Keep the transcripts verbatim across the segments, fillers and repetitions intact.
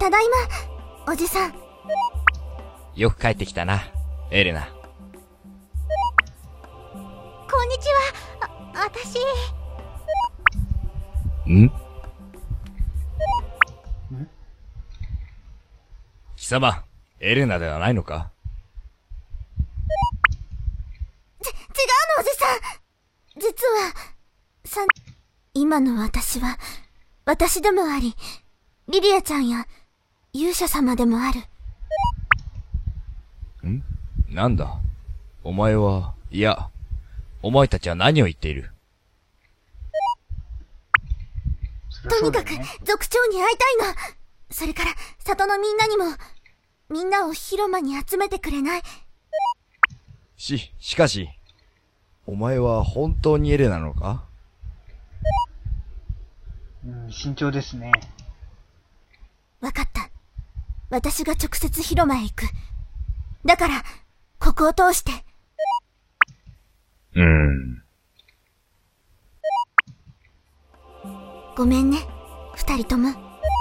ただいま、おじさん。 よく帰ってきたな、エレナ。 こんにちは。あ、あたし。 ん？ん？貴様、エレナではないのか？ ち、違うの、おじさん。実は、さ、今の私は、私でもあり、リリアちゃんや、勇者様でもある。 ん？なんだ？お前は、いや、お前たちは何を言っている？ とにかく、族長に会いたいの。それから、里のみんなにも、みんなを広間に集めてくれない？ し、しかし、お前は本当にエレナなのか？ うん、慎重ですね。 わかった。私が直接広間へ行く。だから、ここを通して。 うーん。 ごめんね、二人とも。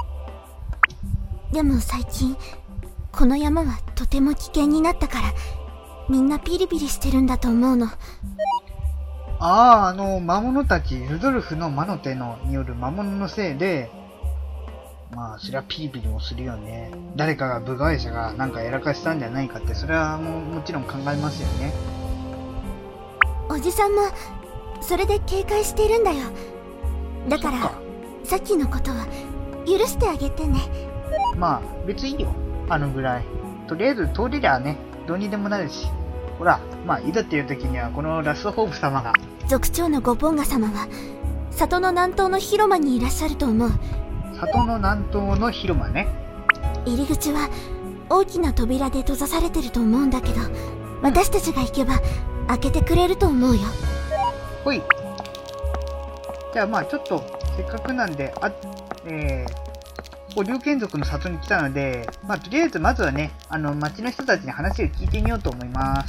でも最近、この山はとても危険になったから、みんなピリピリしてるんだと思うの。 ああ、あの、魔物たち、ルドルフの魔の手のによる魔物のせいで、まあ、そりゃピリピリもするよね。誰かが部外者がなんかやらかしたんじゃないかって、それはもうもちろん考えますよね。 おじさんも、それで警戒してるんだよ。だから、さっきのことは、許してあげてね。 まあ、別にいいよ。あのぐらい。とりあえず通れりゃね、どうにでもなるし。ほら、まあ、いざっていう時には、このラストホープ様が。 族長のゴポンガ様は、里の南東の広間にいらっしゃると思う。 里の南東の広間ね。 入り口は、大きな扉で閉ざされてると思うんだけど、私たちが行けば、開けてくれると思うよ。 ほい。じゃあまあちょっと、せっかくなんで、あ、えー、ここ、龍剣族の里に来たので、まあとりあえずまずはね、あの、町の人たちに話を聞いてみようと思います。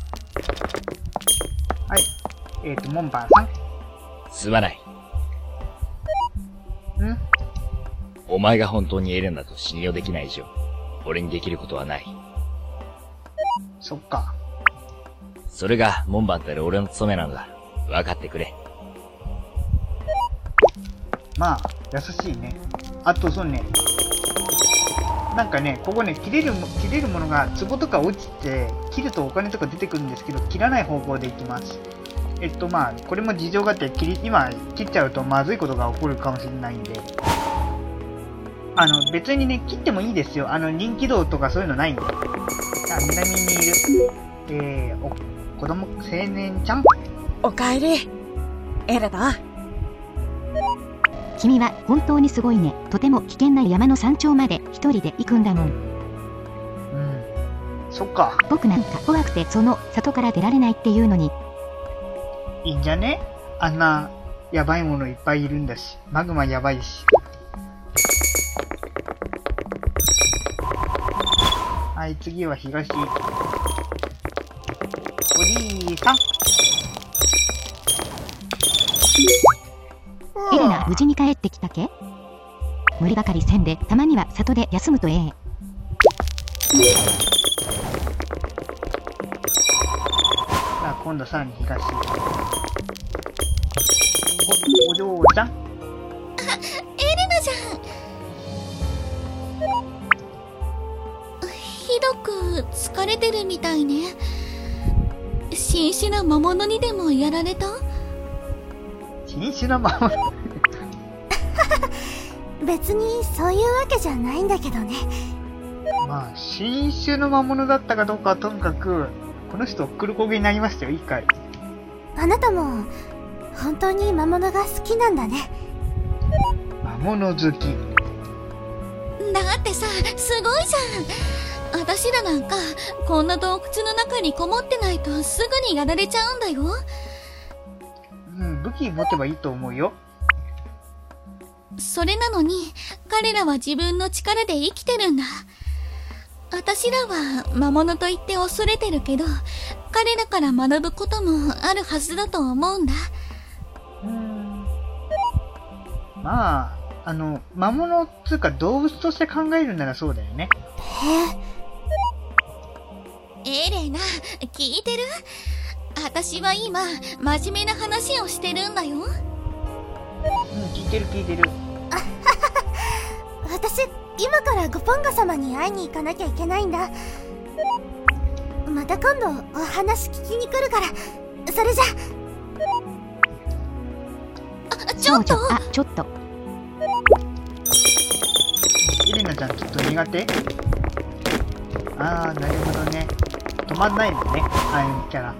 はい。えっ、ー、と、門番さん。 すまない。 ん？ お前が本当にエレナと信用できない以上、俺にできることはない。 そっか。 それが門番たる俺の務めなのだ。分かってくれ。 まあ、優しいね。あと、そうね。なんかね、ここね、切れるも、切れるものが、壺とか落ちて、切るとお金とか出てくるんですけど、切らない方向でいきます。えっと、まあ、これも事情があって、切り、今、切っちゃうとまずいことが起こるかもしれないんで。あの、別にね、切ってもいいですよ。あの、人気道とかそういうのないんで。あ、南にいる。えー、お、子供、青年ちゃん？ おかえり。エレナ。 君は本当にすごいね。とても危険な山の山頂まで一人で行くんだもん。 うん。そっか。 僕なんか怖くてその里から出られないっていうのに。 いいんじゃね？あんな、やばいものいっぱいいるんだし。マグマやばいし。はい、次は東。おじいさん。 エレナ、無事に帰ってきたけ？無理ばかりせんで、たまには里で休むとええ。 さあ、今度さらに東。お、お嬢ちゃん？ あ、エレナじゃん。 ひどく疲れてるみたいね。新種な魔物にでもやられた？ 新種な魔物別にそういうわけじゃないんだけどね。 まあ、新種の魔物だったかどうかはともかく、この人、黒焦げになりましたよ、一回。 あなたも、本当に魔物が好きなんだね。 魔物好き。 だってさ、すごいじゃん。私らなんか、こんな洞窟の中にこもってないとすぐにやられちゃうんだよ。 うん、武器持てばいいと思うよ。 それなのに、彼らは自分の力で生きてるんだ。私らは魔物と言って恐れてるけど、彼らから学ぶこともあるはずだと思うんだ。 うーん。まあ、 あの、魔物っつうか動物として考えるならそうだよね。 エレナ、聞いてる？私は今、真面目な話をしてるんだよ。 うん、聞いてる聞いてる。 私、今からゴポンガ様に会いに行かなきゃいけないんだ。また今度お話聞きに来るから、それじゃ。 あ、ちょっと少女、あ、ちょっと。 エレナちゃんちょっと苦手？あー、なるほどね。止まんないもんね、ああいうキャラ。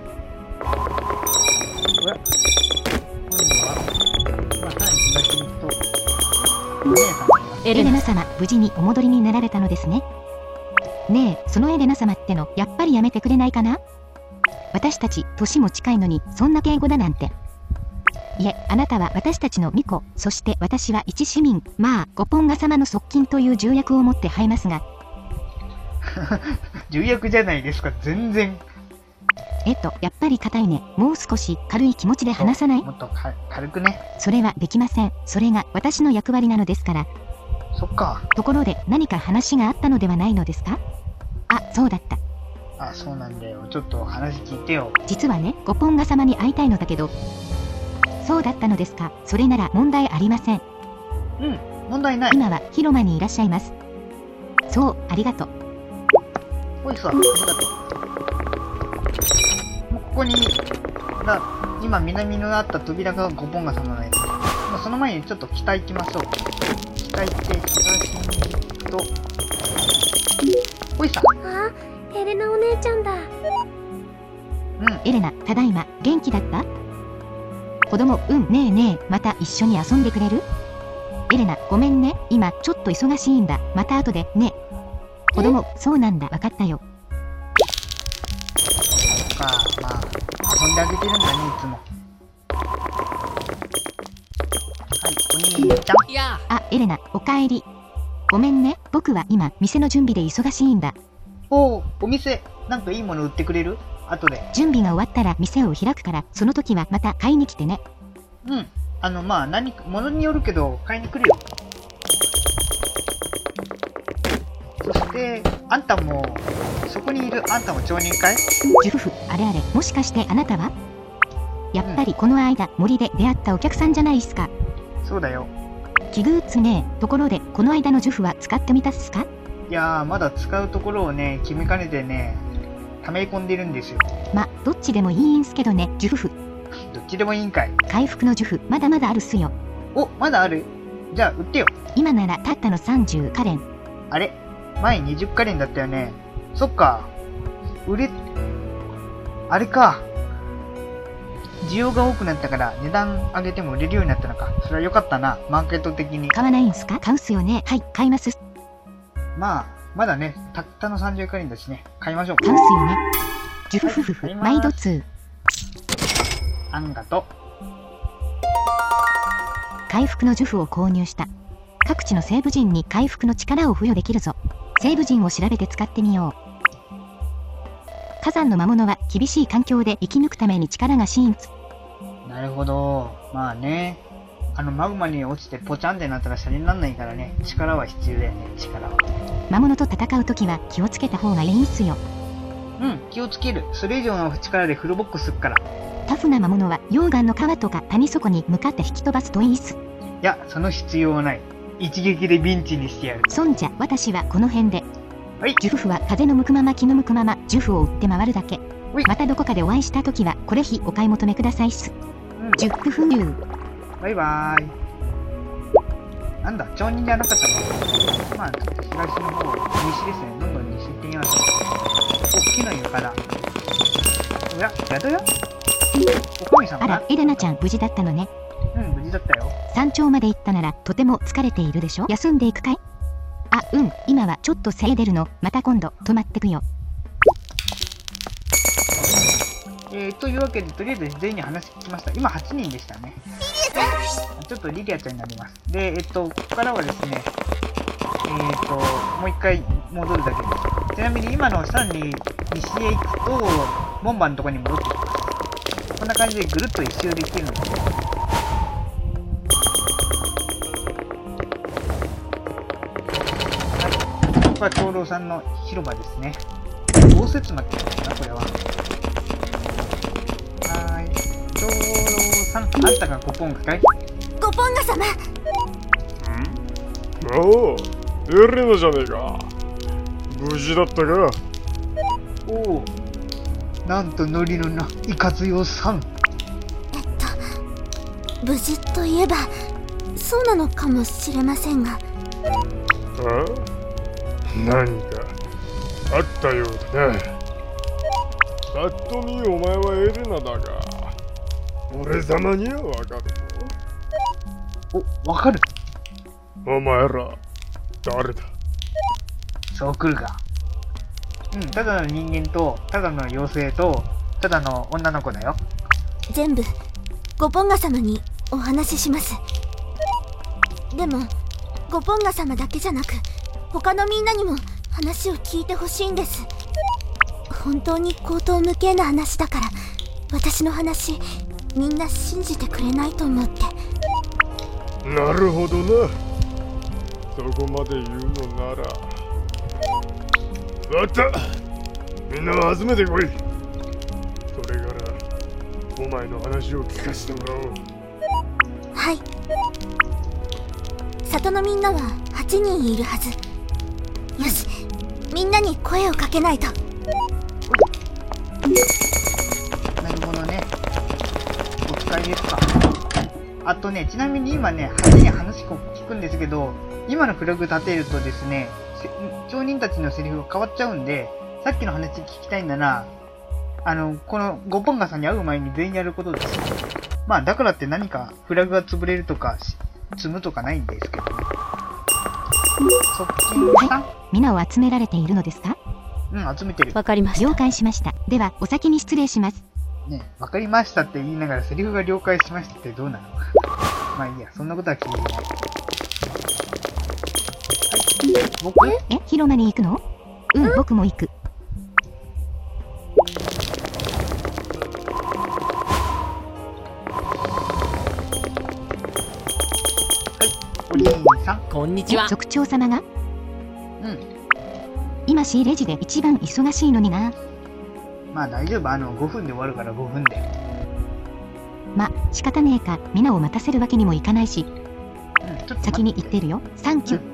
おや、今度は、まあ、さらに東に行くと、お姉さんがいます。 エレナ様、無事にお戻りになられたのですね。ねえ、そのエレナ様っての、やっぱりやめてくれないかな？私たち、年も近いのに、そんな敬語だなんて。いえ、あなたは私たちの巫女、そして私は一市民、まあ、ゴポンガ様の側近という重役を持って這いますが。 重役じゃないですか、全然。 えっと、やっぱり硬いね。もう少し軽い気持ちで話さない？ もっとか軽くね。 それはできません。それが私の役割なのですから。 そっか。 ところで何か話があったのではないのですか？あ、そうだった。 あ、そうなんだよ。ちょっと話聞いてよ。 実はね、ゴポンガ様に会いたいのだけど。そうだったのですか。それなら問題ありません。 うん、問題ない。 今は広間にいらっしゃいます。そう、ありがとう。 おいさ、ありがとう。もうここに、だ、今南のあった扉がゴポンガ様のやつ。まあ、その前にちょっと北行きましょう。北行って東に行くと、おいさ。 あ、エレナお姉ちゃんだ。 うん。 エレナ、ただいま、元気だった？子供、うん、ねえねえ、また一緒に遊んでくれる？エレナ、ごめんね、今、ちょっと忙しいんだ。また後で、ね。子供、そうなんだ、わかったよ。 そっか、まあ、遊んであげてるんだね、いつも。はい、お兄ちゃん。 いや、 あ、エレナ、おかえり。ごめんね、僕は今、店の準備で忙しいんだ。 おお、お店、なんかいいもの売ってくれる？後で。 準備が終わったら店を開くから、その時はまた買いに来てね。 うん。あの、まあ、何か、ものによるけど、買いに来るよ。そして、あんたも、そこにいるあんたも町人かい？ ジュフフ、あれあれ、もしかしてあなたは？やっぱりこの間、森で出会ったお客さんじゃないっすか。 そうだよ。 奇遇っつね。ところで、この間のジュフは使ってみたっすか？ いやー、まだ使うところをね、決めかねてね、溜め込んでるんですよ。 ま、どっちでもいいんすけどね、ジュフフ。 どっちでもいいんかい。 回復のジュフ、まだまだあるっすよ。 お、まだある？じゃあ、売ってよ。 今ならたったのさんじゅうカレン。 あれ？前にじゅっカレンだったよね。そっか。売れ、あれか。需要が多くなったから値段上げても売れるようになったのか。それは良かったな、マーケット的に。 買わないんすか？買うっすよね。はい、買います。 まあ、まだね、たったのさんじゅうカレンだしね。買いましょう。 買うっすよね。ジュフフフフ、 買います毎度ツー。 あんがと。 回復のジュフを購入した。各地の西部人に回復の力を付与できるぞ。西部人を調べて使ってみよう。火山の魔物は厳しい環境で生き抜くために力がシーンツ。 なるほど。まあね。あの、マグマに落ちてポチャンってなったらシャレになんないからね。力は必要だよね、力は。 魔物と戦うときは気をつけた方がいいんすよ。 うん、気をつける。それ以上の力でフルボックスすっから。 タフな魔物は溶岩の川とか谷底に向かって引き飛ばすといいっす。 いや、その必要はない。一撃でビンチにしてやる。 そんじゃ、私はこの辺で。 はい。 ジュフフは風の向くまま気の向くまま、ジュフを売って回るだけ。 ほいまたどこかでお会いしたときは、これひお買い求めくださいっす。 うん、 ジュックフー。 バイバーイ。なんだ、町人じゃなかったの？まあ、ちょっと東の方、西ですね。どんどん西行ってみましょう。お、木の床だ。おや、宿屋？お神様か？ あら、エレナちゃん無事だったのね。 うん、無事だったよ。 山頂まで行ったなら、とても疲れているでしょ？休んでいくかい？あ、うん、今はちょっと精出るの。また今度、泊まってくよ。 えー、というわけで、とりあえず全員に話聞きました。今はちにんでしたね。ちょっとリリアちゃんになります。で、えっと、ここからはですね、えっと、もう一回戻るだけです。ちなみに今のさらに西へ行くと、門番のところに戻ってきます。こんな感じでぐるっと一周できるので、 こは長老さんの広場ですね。応接間って言うのかな、これは。はーい。長老さん、あんたがゴポンガかい？ ゴポンガ様。 おお、エレナじゃねえか。無事だったか？ おお、なんとノリのな、イカズヨさん。 えっと、無事といえば、そうなのかもしれませんが。 あ？何かあったようだな。ぱっと見お前はエレナだが、俺様にはわかるお、わかる？ ぞ。お前ら、誰だ？ そう来るか。うん、ただの人間と、ただの妖精と、ただの女の子だよ。 全部、ゴポンガ様にお話しします。でも、ゴポンガ様だけじゃなく、他のみんなにも話を聞いてほしいんです。本当に荒唐無稽な話だから、私の話、みんな信じてくれないと思って。 なるほどな。そこまで言うのなら。わかった。みんな集めてこい。それから、お前の話を聞かせてもらおう。 はい。里のみんなははちにんいるはず。よし、みんなに声をかけないと。 なるほどね。お使いですか。あとね、ちなみに今ね、はちにん話を聞くんですけど、今のフラグ立てるとですね、町人たちのセリフが変わっちゃうんで、さっきの話聞きたいんなら、あの、このゴポンガさんに会う前に全員やることです。まあ、だからって何かフラグが潰れるとか、積むとかないんですけどね。側近さん？ 皆を集められているのですか？ うん、集めてる。 わかりました。 了解しました。では、お先に失礼します。 ね、わかりましたって言いながらセリフが了解しましたってどうなの？まあいいや、そんなことは気にしない。はい、僕？ え、広間に行くの？うん、僕も行く。 おじいさん。 こんにちは。 族長様が？ うん。 今 C レジで一番忙しいのにな。 まあ大丈夫。あの、ごふんで終わるからごふんで。 ま、仕方ねえか。皆を待たせるわけにもいかないし。 うん、ちょっと先に行ってるよ。サンキュー。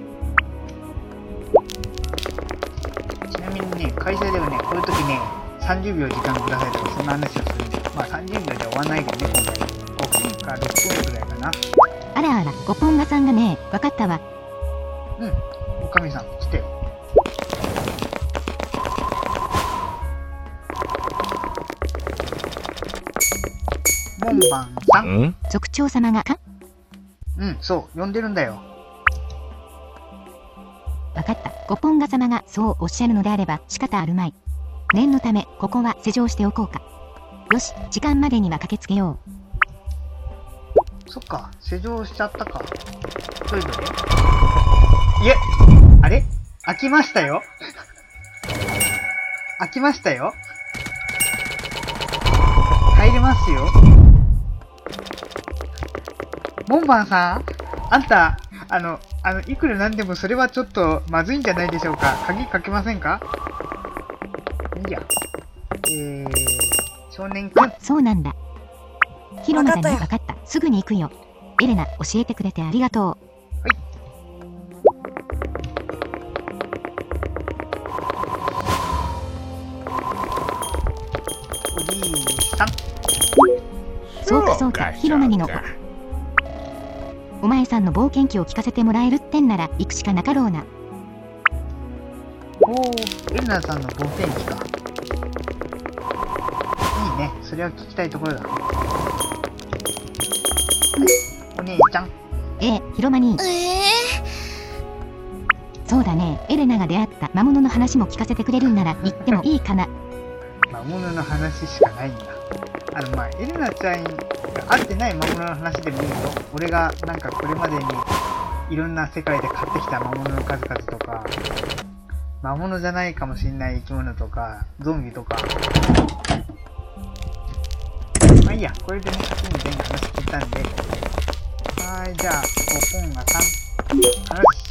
ちなみにね、会社ではね、こういう時ね、さんじゅうびょう時間くださいとかそんな話をするんで、まあさんじゅうびょうで終わんないけどね、今回。ごふんかろっぷんくらいかな。 あらあら、ゴポンガさんがね、わかったわ。 うん、おかみさん、来てよ。モンバンさん。 ん？ 族長様がか？ うん、そう、呼んでるんだよ。 わかった。ゴポンガ様がそうおっしゃるのであれば仕方あるまい。念のため、ここは施錠しておこうか。よし、時間までには駆けつけよう。 そっか、施錠しちゃったか。どれどれ？いえ、あれ？開きましたよ。開きましたよ。入れますよ。モンバンさん、あんた、あの、あの、いくらなんでもそれはちょっとまずいんじゃないでしょうか。鍵かけませんか？いいや。えー、少年くん。 そうなんだ。広間だね。 わかわかった。すぐに行くよ。エレナ、教えてくれてありがとう。 おじいさん。 そうかそうか、広間にの子。お前さんの冒険記を聞かせてもらえるってんなら行くしかなかろうな。 おー、エルナさんの冒険記か。いいね、それは聞きたいところだ。お姉ちゃん。 ええ、広間に。 ええそうだね、エレナが出会った魔物の話も聞かせてくれるんなら言ってもいいかな。 魔物の話しかないんだ。あの、まあ、エレナちゃんが会ってない魔物の話でもいいよ。俺がなんかこれまでにいろんな世界で買ってきた魔物の数々とか、魔物じゃないかもしれない生き物とか、ゾンビとか。まあいいや、これでね、先に全部話聞いたんで。はーい、じゃあ、ゴポンガさん。話